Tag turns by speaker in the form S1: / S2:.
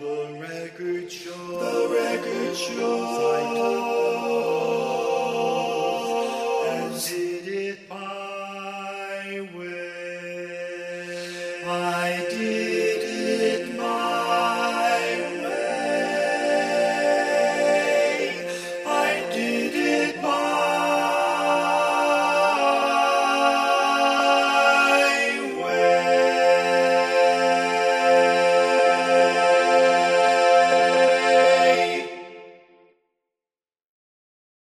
S1: The record shows. And did it my way. I